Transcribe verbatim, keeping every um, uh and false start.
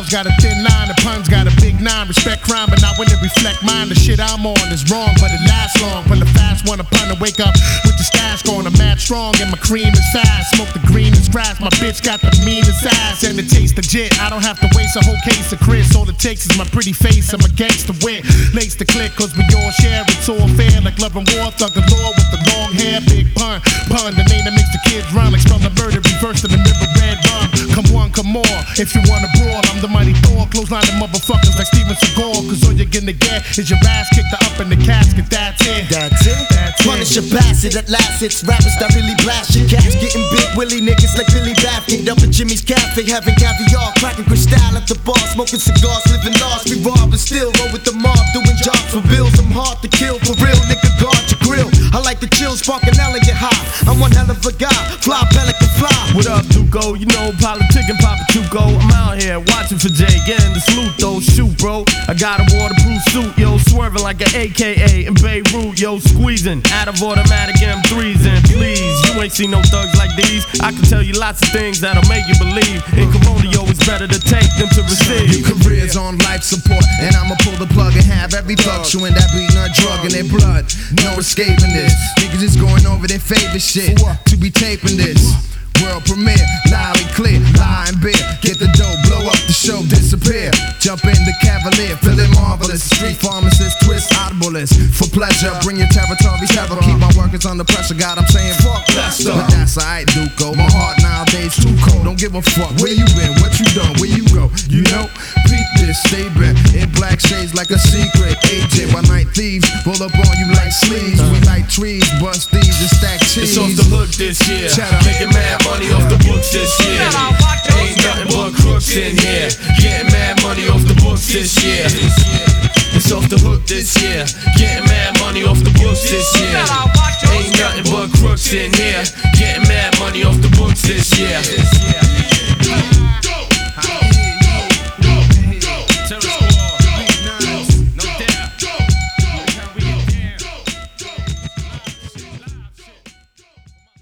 styles got a thin line, the puns got a big nine. Respect crime, but not when it reflect mine. The shit I'm on is wrong, but it lasts long. Pull a fast one, a pun to wake up with the stash going. I'm mad strong and my cream is fast. Smoke the green is grass, my bitch got the meanest ass. And it tastes legit, I don't have to waste a whole case of Chris. All it takes is my pretty face, I'm a gangster wit. Lace the click, cause we all share, it's all fair. Like love and war, thug galore with the long hair. Big pun, pun, the name that makes the kids run. Like spell the murder, reverse to the river, red rum. Come on, come more, if you wanna brawl, I'm the mighty Thor. Clothesline the motherfuckers like Steven Seagal. Cause all you're gonna get is your ass kicked up in the casket, that's it. That's it? That's it. Punish your bastard at last, it's rappers that really blast your cash. Getting big willy niggas like Billy Baffin. Up at Jimmy's Cafe, having caviar, cracking crystal at the bar, smoking cigars, living large. We rob and still roll with the mob, doing jobs for bills. I'm hard to kill, for real, nigga, guard your grill. I like the chill, spark an elegant high. I'm one hell of a guy, fly pelican fly. What up, Duco? You know, politicking, Papa Chuco. I'm out here watching for Jay, getting the salute though. Shoot, bro. I got a waterproof suit, yo, swerving like an A K A in Beirut, yo, squeezing out of automatic M threes. And please, you ain't seen no thugs like these. I can tell you lots of things that'll make you believe. In Corona, yo, it's better to take than to receive. Your career's on life support, and I'ma pull the plug and have every thug chewing that beating a drug in their blood. No escaping this. Niggas just going over their favorite shit to be taping this. World premiere, loud and clear, lie and beer. Get the dough, blow up the show, disappear. Jump in the Cavalier, feeling marvelous. Street pharmacist, twist audiblest. For pleasure, bring your territory terror. Keep my workers under pressure, God, I'm saying fuck that stuff. But that's alright, Duco. My heart nowadays too cold. Don't give a fuck where you been, what you done, where you go. You know, peep this, stay back. In black shades like a secret agent. While night thieves roll up on you like sleeves. We like trees, bust thieves and stack cheese. It's off the hook this year, making mad money off the books this year. Ain't nothing but crooks in here, getting mad money off the books this year. It's off the hook this year, getting mad money off the books this year. Ain't nothing but crooks in here, getting mad money off the books this year.